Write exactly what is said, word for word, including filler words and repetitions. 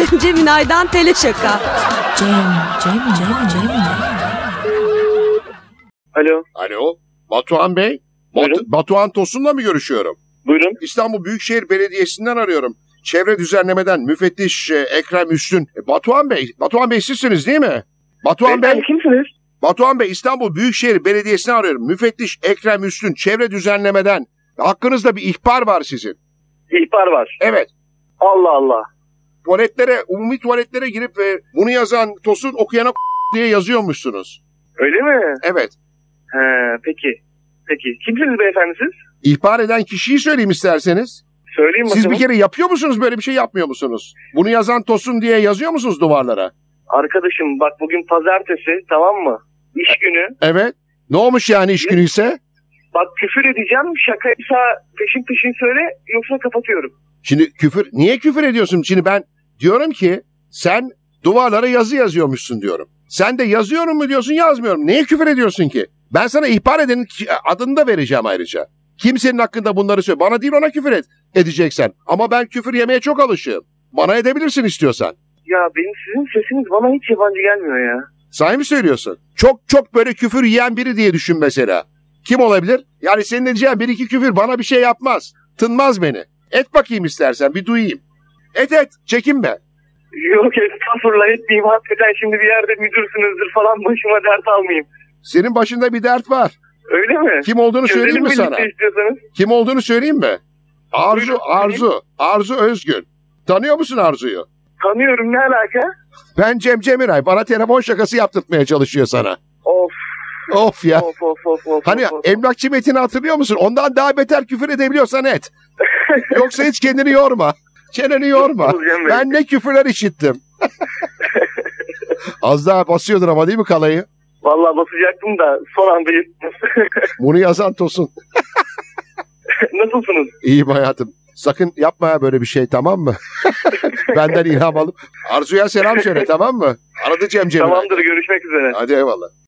Cem Ceminay'dan Teleşaka. Cem, Cem, Cem, Cem, Cem. Alo. Alo. Batuhan Bey. Bat- Batuhan Tosun'la mı görüşüyorum? Buyurun. İstanbul Büyükşehir Belediyesi'nden arıyorum. Çevre düzenlemeden müfettiş e, Ekrem Üstün. E, Batuhan Bey, Batuhan Bey sizsiniz değil mi? Batuhan Bey. Kimsiniz? Batuhan Bey, İstanbul Büyükşehir Belediyesi'nden arıyorum. Müfettiş Ekrem Üstün, çevre düzenlemeden. Hakkınızda bir ihbar var sizin. İhbar var. Evet. Allah Allah. Tuvaletlere, umumi tuvaletlere girip e, bunu yazan Tosun okuyana diye yazıyormuşsunuz. Öyle mi? Evet. He, peki. Peki. Kimsiniz beyefendi siz? İhbar eden kişiyi söyleyeyim isterseniz. Söyleyeyim bakalım. Siz bir kere yapıyor musunuz, böyle bir şey yapmıyor musunuz? Bunu yazan Tosun diye yazıyor musunuz duvarlara? Arkadaşım bak, bugün pazartesi, tamam mı? İş günü. Evet. Ne olmuş yani iş günü ise? Bak, küfür edeceğim. Şakaysa peşin peşin söyle, yoksa kapatıyorum. Şimdi küfür, niye küfür ediyorsun? Şimdi ben diyorum ki sen duvarlara yazı yazıyormuşsun diyorum. Sen de yazıyorum mu diyorsun, yazmıyorum. Niye küfür ediyorsun ki? Ben sana ihbar edenin adını da vereceğim ayrıca. Kimsenin hakkında bunları söyle. Bana değil, ona küfür et, edeceksen. Ama ben küfür yemeye çok alışığım. Bana edebilirsin istiyorsan. Ya benim sizin sesiniz bana hiç yabancı gelmiyor ya. Sahi mi söylüyorsun? Çok çok böyle küfür yiyen biri diye düşün mesela. Kim olabilir? Yani senin edeceğin bir iki küfür bana bir şey yapmaz. Tınmaz beni. Et bakayım istersen, bir duyayım. Et et, çekinme. Yok, estağfurullah, etmeyeyim. Hakikaten şimdi bir yerde müdürsünüzdür falan, başıma dert almayayım. Senin başında bir dert var. Öyle mi? Kim olduğunu Çözelim söyleyeyim mi sana? istiyorsanız. Kim olduğunu söyleyeyim mi? Arzu, Buyurun, Arzu, Arzu Özgün. Tanıyor musun Arzu'yu? Tanıyorum, ne alaka? Ben Cem Cemiray. Bana telefon şakası yaptırtmaya çalışıyor sana. Of. Of ya. Of of of of. Hani of, of. emlakçı Metin'i hatırlıyor musun? Ondan daha beter küfür edebiliyorsan et. Yoksa hiç kendini yorma. Çeneni yorma. Ben ne küfürler işittim. Az daha basıyordun ama değil mi kalayı? Vallahi basacaktım da son anda yırttım. Bunu yazan Tosun. Nasılsınız? İyiyim hayatım. Sakın yapma böyle bir şey, tamam mı? Benden ilham alıp. Arzu'ya selam söyle, tamam mı? Aradı Cem Cemil. Tamamdır, görüşmek üzere. Hadi eyvallah.